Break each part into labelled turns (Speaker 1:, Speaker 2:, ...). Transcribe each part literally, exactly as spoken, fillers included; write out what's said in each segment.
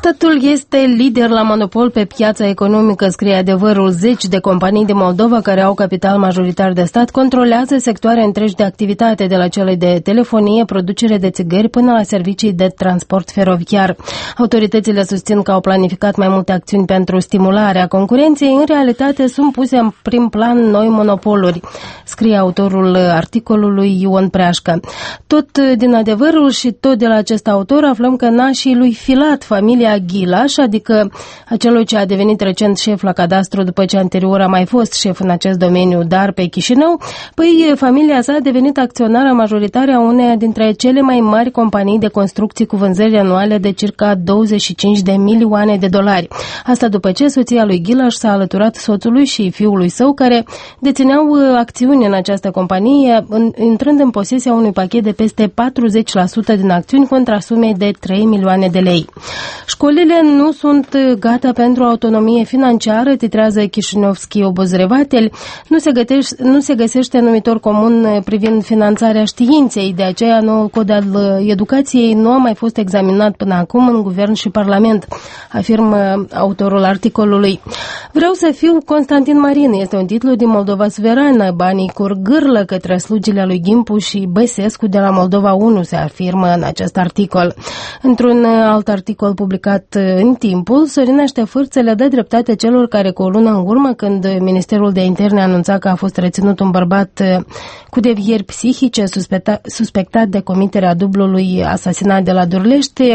Speaker 1: Statul este lider la monopol pe piața economică, scrie Adevărul. Zeci de companii din Moldova care au capital majoritar de stat controlează sectoare întregi de activitate, de la cele de telefonie, producere de țigări până la servicii de transport feroviar. Autoritățile susțin că au planificat mai multe acțiuni pentru stimularea concurenței. În realitate sunt puse în prim plan noi monopoluri, scrie autorul articolului Ion Preașcă. Tot din Adevărul și tot de la acest autor aflăm că nașii lui Filat, familia Ghilaș, adică acelui ce a devenit recent șef la cadastru după ce anterior a mai fost șef în acest domeniu, dar pe Chișinău, păi familia sa a devenit acționară majoritară a uneia dintre cele mai mari companii de construcții cu vânzări anuale de circa douăzeci și cinci de milioane de dolari. Asta după ce soția lui Ghilaș s-a alăturat soțului și fiului său, care dețineau acțiuni în această companie, intrând în posesia unui pachet de peste patruzeci la sută din acțiuni contra sumei de trei milioane de lei. Școlile nu sunt gata pentru autonomie financiară, titrează Chișinăvski Obozrevatel. Nu se, gătește, nu se găsește numitor comun privind finanțarea științei, de aceea noul cod al educației nu a mai fost examinat până acum în guvern și parlament, afirmă autorul articolului. Vreau să fiu Constantin Marin, este un titlu din Moldova Suverană. Banii curg gârlă către slugile lui Ghimpu și Băsescu de la Moldova unu, se afirmă în acest articol. Într-un alt articol publicat în Timpul, Sorina Ștefârță le dă dreptate celor care cu o lună în urmă, când Ministerul de Interne anunța că a fost reținut un bărbat cu devieri psihice suspectat, suspectat de comiterea dublului asasinat de la Durlești,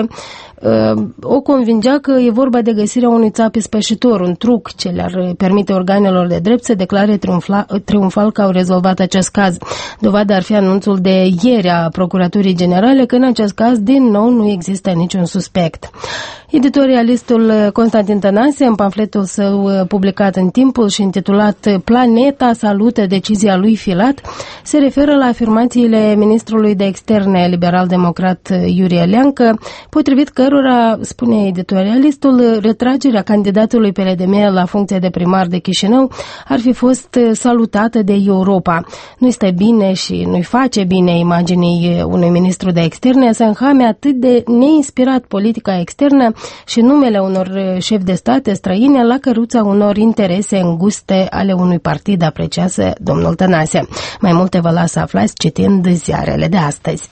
Speaker 1: o convingea că e vorba de găsirea unui țap ispășitor, un truc ce le-ar permite organelor de drept să declare triumfal că au rezolvat acest caz. Dovada ar fi anunțul de ieri a Procuraturii Generale că în acest caz din nou nu există niciun suspect. Editorialistul Constantin Tănase, în pamfletul său publicat în Timpul și intitulat Planeta salută decizia lui Filat, se referă la afirmațiile ministrului de externe liberal-democrat Iurie Leancă, potrivit cărora, spune editorialistul, retragerea candidatului P L D M la funcția de primar de Chișinău ar fi fost salutată de Europa. Nu este bine și nu-i face bine imaginii unui ministru de externe să înhame atât de neinspirat politica externă și numele unor șefi de state străine la căruța unor interese înguste ale unui partid, apreciază domnul Tănase. Mai multe vă las să aflați citind ziarele de astăzi.